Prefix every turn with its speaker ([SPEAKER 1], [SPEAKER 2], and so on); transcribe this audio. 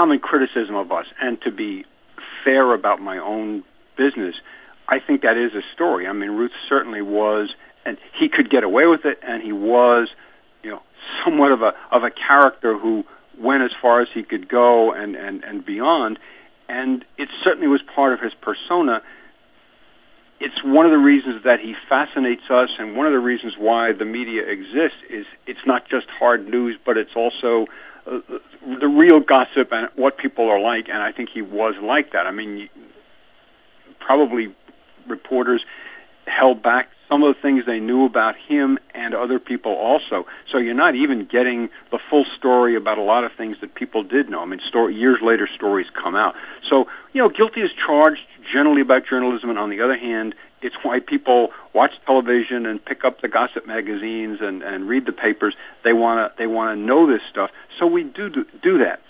[SPEAKER 1] common criticism of us. And to be fair about my own business, I think that is a story. I mean, Ruth certainly was, and he could get away with it, and he was, somewhat of a character who went as far as he could go and beyond, and it certainly was part of his persona. It's one of the reasons that he fascinates us, and one of the reasons why the media exists is it's not just hard news, but it's also the real gossip and what people are like, and I think he was like that. I mean, probably reporters held back some of the things they knew about him and other people also. So you're not even getting the full story about a lot of things that people did know. I mean, years later, stories come out. So, guilty is charged generally about journalism, and on the other hand, it's why people watch television and pick up the gossip magazines and read the papers. They want to know this stuff. So we do that.